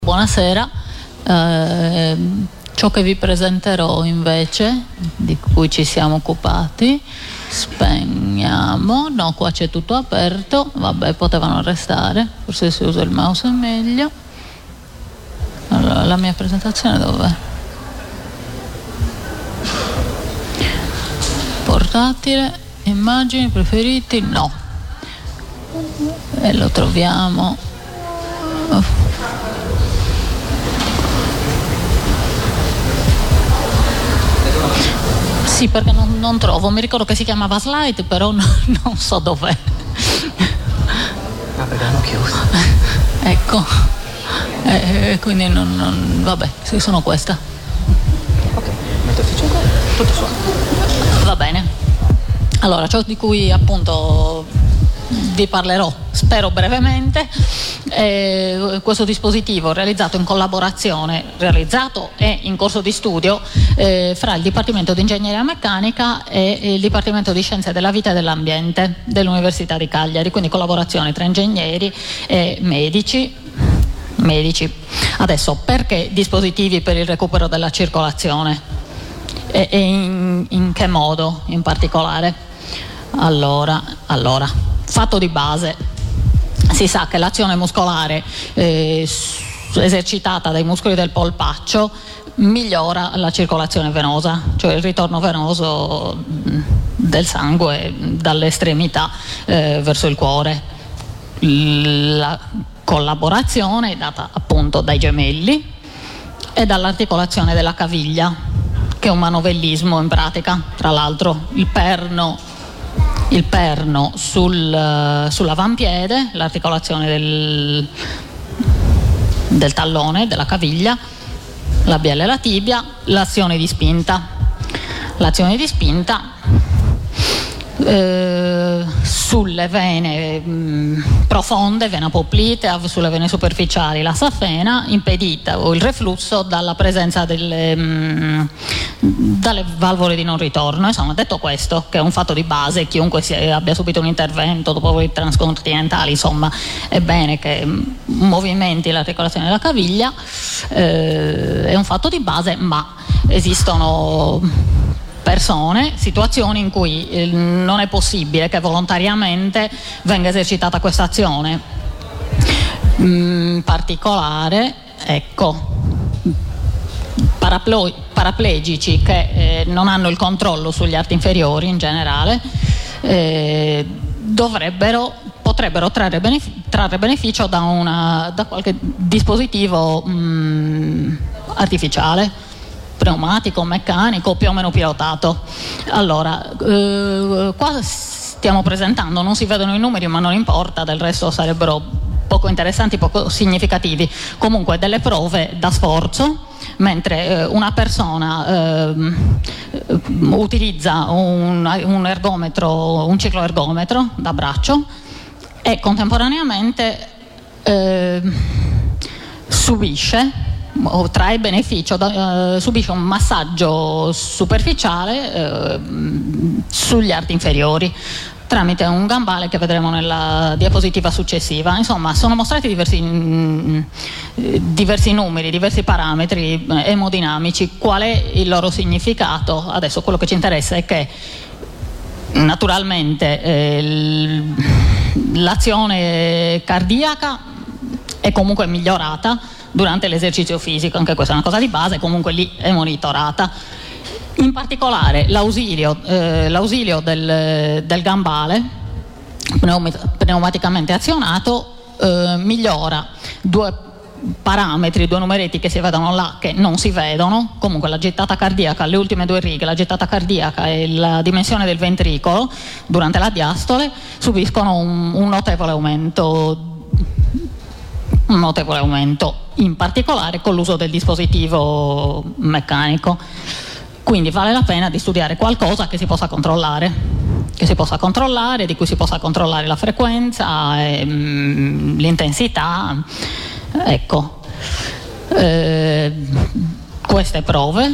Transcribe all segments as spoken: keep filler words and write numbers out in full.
Buonasera, eh, ciò che vi presenterò invece, di cui ci siamo occupati, spegniamo, no, qua c'è tutto aperto, vabbè, potevano restare, forse se uso il mouse è meglio. Allora, la mia presentazione dov'è? Portatile, immagini, preferiti, no. E lo troviamo. Sì, perché non, non trovo, mi ricordo che si chiamava slide, però no, non so dov'è. Ah, perché l'hanno chiuso. Ecco, eh, quindi non, non, vabbè, sì, sono questa. Ok, mettersi cinque, tutto suono. Va bene. Allora, ciò di cui appunto vi parlerò, spero brevemente, eh, questo dispositivo realizzato in collaborazione, realizzato e in corso di studio eh, fra il Dipartimento di Ingegneria Meccanica e il Dipartimento di Scienze della Vita e dell'Ambiente dell'Università di Cagliari, quindi collaborazione tra ingegneri e medici. Medici. Adesso, perché dispositivi per il recupero della circolazione? E, e in, in che modo in particolare? Allora, allora, fatto di base, si sa che l'azione muscolare eh, esercitata dai muscoli del polpaccio migliora la circolazione venosa, cioè il ritorno venoso del sangue dalle estremità eh, verso il cuore. La collaborazione è data appunto dai gemelli e dall'articolazione della caviglia, che è un manovellismo in pratica. Tra l'altro il perno il perno sul, sull'avampiede, l'articolazione del, del tallone, della caviglia, la biella e la tibia, l'azione di spinta. L'azione di spinta eh, sulle vene mh, profonde, vena poplitea, sulle vene superficiali, la safena, impedita o il reflusso dalla presenza delle, mh, dalle valvole di non ritorno. Insomma, detto questo, che è un fatto di base, chiunque si abbia subito un intervento dopo i transcontinentali, insomma, è bene che mh, movimenti l'articolazione della caviglia, eh, è un fatto di base, ma esistono persone, situazioni in cui eh, non è possibile che volontariamente venga esercitata questa azione. In particolare, ecco, paraplo- paraplegici che eh, non hanno il controllo sugli arti inferiori in generale, eh, dovrebbero, potrebbero trarre, benef- trarre beneficio da, una, da qualche dispositivo mh, artificiale, pneumatico, meccanico, più o meno pilotato. Allora, eh, qua stiamo presentando, non si vedono i numeri, ma non importa, del resto sarebbero poco interessanti, poco significativi. Comunque delle prove da sforzo, mentre eh, una persona eh, utilizza un, un ergometro, un cicloergometro da braccio e contemporaneamente eh, subisce o trae beneficio, da, eh, subisce un massaggio superficiale eh, sugli arti inferiori tramite un gambale che vedremo nella diapositiva successiva. Insomma, sono mostrati diversi, mh, diversi numeri, diversi parametri eh, emodinamici. Qual è il loro significato? Adesso quello che ci interessa è che naturalmente eh, l'azione cardiaca è comunque migliorata durante l'esercizio fisico, anche questa è una cosa di base, comunque lì è monitorata. In particolare l'ausilio, eh, l'ausilio del, del gambale pneum- pneumaticamente azionato eh, migliora due parametri, due numeretti che si vedono là, che non si vedono. Comunque la gettata cardiaca, le ultime due righe, la gettata cardiaca e la dimensione del ventricolo durante la diastole subiscono un, un notevole aumento un notevole aumento, in particolare con l'uso del dispositivo meccanico. Quindi vale la pena di studiare qualcosa che si possa controllare, che si possa controllare, di cui si possa controllare la frequenza, e, mh, l'intensità. Ecco, eh, queste prove,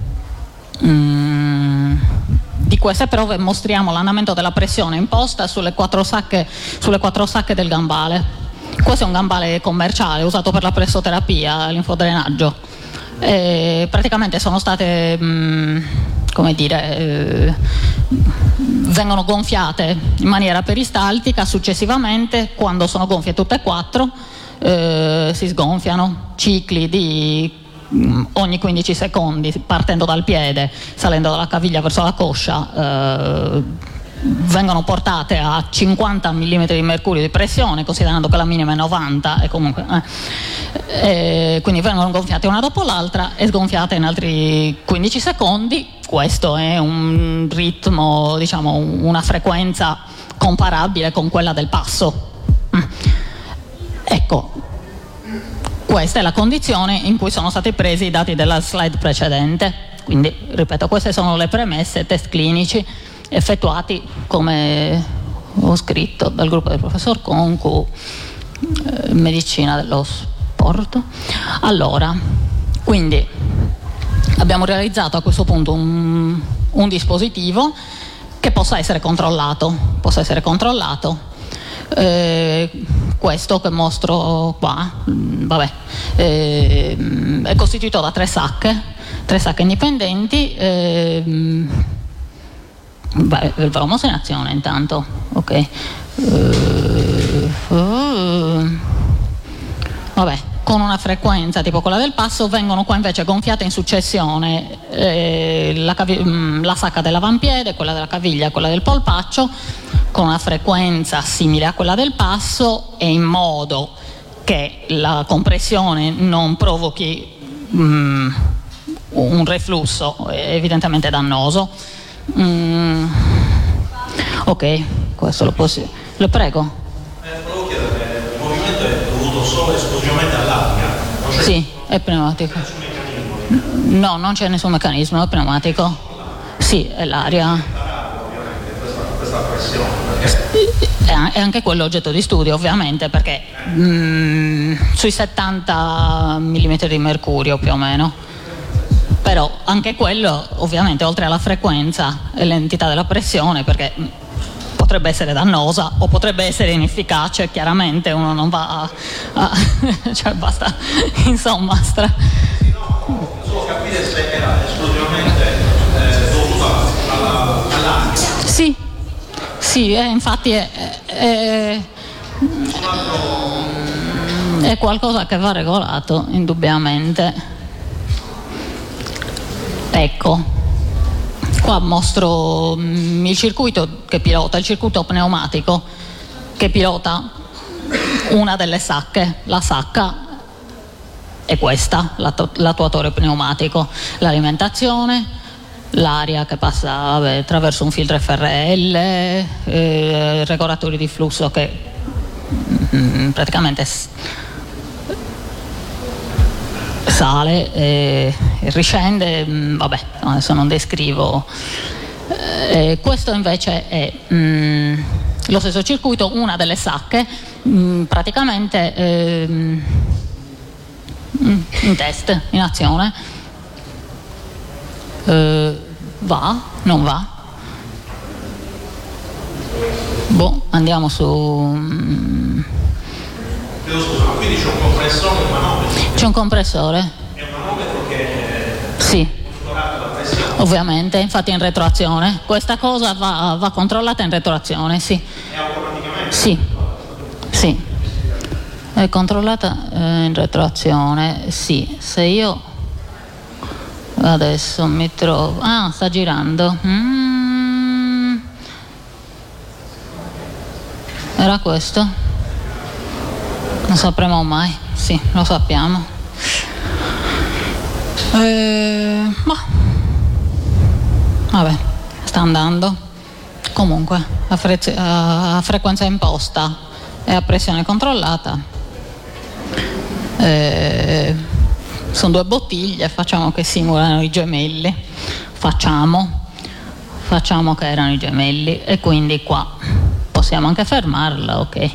mh, di queste prove mostriamo l'andamento della pressione imposta sulle quattro sacche, sulle quattro sacche del gambale. questo è un gambale commerciale usato per la pressoterapia, linfodrenaggio. E praticamente sono state, mh, come dire, eh, vengono gonfiate in maniera peristaltica, successivamente quando sono gonfie tutte e quattro eh, si sgonfiano, cicli di mh, ogni quindici secondi, partendo dal piede, salendo dalla caviglia verso la coscia, eh, vengono portate a cinquanta millimetri di mercurio di pressione, considerando che la minima è novanta, e comunque eh, e quindi vengono gonfiate una dopo l'altra e sgonfiate in altri quindici secondi. Questo è un ritmo, diciamo, una frequenza comparabile con quella del passo. Ecco, questa è la condizione in cui sono stati presi i dati della slide precedente. Quindi, ripeto, queste sono le premesse, test clinici effettuati, come ho scritto, dal gruppo del professor Concu, eh, medicina dello sport. Allora, quindi abbiamo realizzato a questo punto un, un dispositivo che possa essere controllato, possa essere controllato. Eh, questo che mostro qua, mh, vabbè, eh, è costituito da tre sacche, tre sacche indipendenti. Eh, Beh, il velomoso in azione intanto, ok. Uh, uh, vabbè, con una frequenza tipo quella del passo vengono qua invece gonfiate in successione eh, la, cavi- la sacca dell'avampiede, quella della caviglia, quella del polpaccio, con una frequenza simile a quella del passo e in modo che la compressione non provochi um, un reflusso evidentemente dannoso. Mm, ok, questo lo posso. Lo prego. Eh, volevo chiedere, il movimento è dovuto solo esclusivamente all'aria? Sì, è pneumatico. Nessun meccanismo? No, non c'è nessun meccanismo, è pneumatico. Sì, è l'aria. Ovviamente questa, questa pressione. Perché... È anche quello oggetto di studio, ovviamente, perché mm, sui settanta millimetri di mercurio più o meno. Però anche quello, ovviamente, oltre alla frequenza e l'entità della pressione, perché potrebbe essere dannosa o potrebbe essere inefficace, chiaramente uno non va a, a cioè basta, insomma, stra... Sì, no, solo capire se era esclusivamente eh, dovuta alla, all'aria. Sì, sì, eh, infatti è, è, è qualcosa che va regolato, indubbiamente. Ecco, qua mostro mh, il circuito che pilota, il circuito pneumatico che pilota una delle sacche. La sacca è questa, l'attu- l'attuatore pneumatico, l'alimentazione, l'aria che passa vabbè, attraverso un filtro F R L, eh, regolatori di flusso che mh, praticamente s- sale e riscende, mh, vabbè, adesso non descrivo. Eh, questo invece è mh, lo stesso circuito, una delle sacche, mh, praticamente eh, mh, in test, in azione. Eh, va? Non va? Boh, andiamo su... Mh, Scusa, ma quindi c'è un compressore e un manometro? c'è un compressore? È un manometro che Sì. monitora la pressione? Ovviamente, infatti è in retroazione. Questa cosa va, va controllata in retroazione, sì. E automaticamente? Sì, sì. È controllata eh, in retroazione, sì. Se io adesso mi trovo... Ah, sta girando. Mm. Era questo? Non sapremo mai. Sì, lo sappiamo. Eh, ma vabbè, sta andando. Comunque, a, fre- a frequenza imposta e a pressione controllata. Eh, sono due bottiglie, facciamo che simulano i gemelli. Facciamo, facciamo che erano i gemelli e quindi qua possiamo anche fermarla, ok.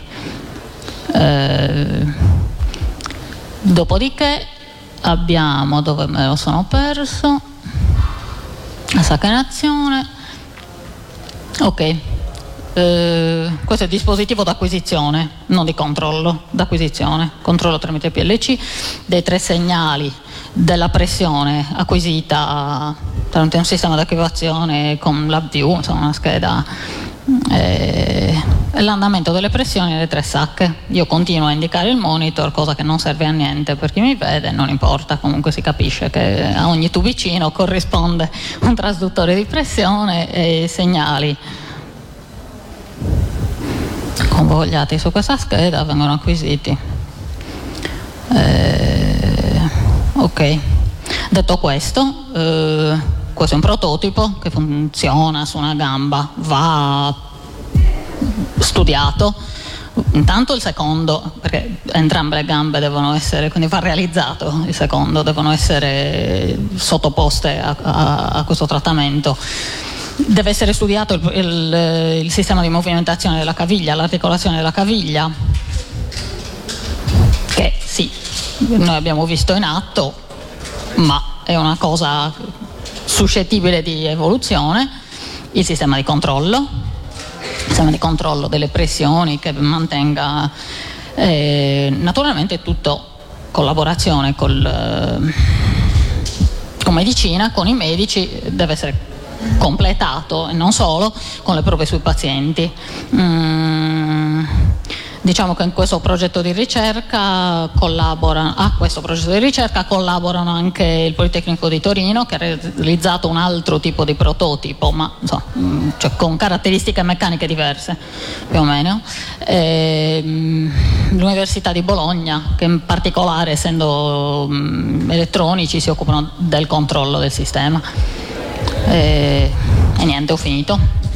Eh, dopodiché abbiamo, dove me lo sono perso, la sacca in azione, ok. eh, questo è il dispositivo d'acquisizione, non di controllo, d'acquisizione, controllo tramite P L C dei tre segnali della pressione acquisita tramite un sistema di attivazione con LabVIEW, insomma una scheda, eh, l'andamento delle pressioni nelle tre sacche. Io continuo a indicare il monitor, cosa che non serve a niente per chi mi vede, non importa, comunque si capisce che a ogni tubicino corrisponde un trasduttore di pressione e i segnali convogliati su questa scheda vengono acquisiti. Eh, ok, detto questo, eh, questo è un prototipo che funziona su una gamba, va studiato. Intanto il secondo, perché entrambe le gambe devono essere, quindi va realizzato il secondo, devono essere sottoposte a, a, a questo trattamento. Deve essere studiato il, il, il sistema di movimentazione della caviglia, l'articolazione della caviglia, che sì, noi abbiamo visto in atto, ma è una cosa suscettibile di evoluzione. Il sistema di controllo, il sistema di controllo delle pressioni che mantenga, eh, naturalmente tutto collaborazione col, eh, con medicina, con i medici, deve essere completato e non solo con le prove sui pazienti. Mm, diciamo che in questo progetto di ricerca collaborano, a questo progetto di ricerca collaborano anche il Politecnico di Torino, che ha realizzato un altro tipo di prototipo, ma insomma, cioè con caratteristiche meccaniche diverse più o meno, e, l'Università di Bologna, che in particolare, essendo mh, elettronici, si occupano del controllo del sistema. E, e niente, ho finito.